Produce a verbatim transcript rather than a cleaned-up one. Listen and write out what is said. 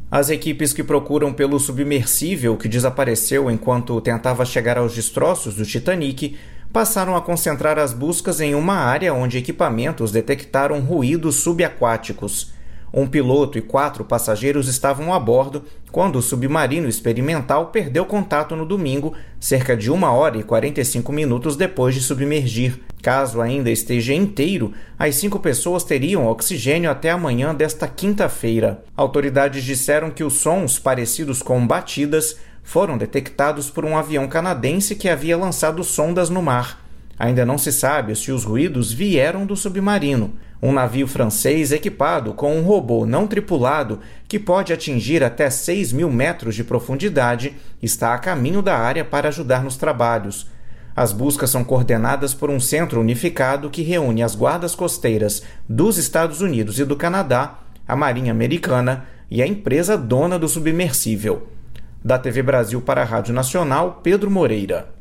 As equipes que procuram pelo submersível que desapareceu enquanto tentava chegar aos destroços do Titanic passaram a concentrar as buscas em uma área onde equipamentos detectaram ruídos subaquáticos. Um piloto e quatro passageiros estavam a bordo quando o submarino experimental perdeu contato no domingo, cerca de uma hora e quarenta e cinco minutos depois de submergir. Caso ainda esteja inteiro, as cinco pessoas teriam oxigênio até amanhã desta quinta-feira. Autoridades disseram que os sons parecidos com batidas foram detectados por um avião canadense que havia lançado sondas no mar. Ainda não se sabe se os ruídos vieram do submarino. Um navio francês equipado com um robô não tripulado que pode atingir até seis mil metros de profundidade está a caminho da área para ajudar nos trabalhos. As buscas são coordenadas por um centro unificado que reúne as guardas costeiras dos Estados Unidos e do Canadá, a Marinha Americana e a empresa dona do submersível. Da T V Brasil para a Rádio Nacional, Pedro Moreira.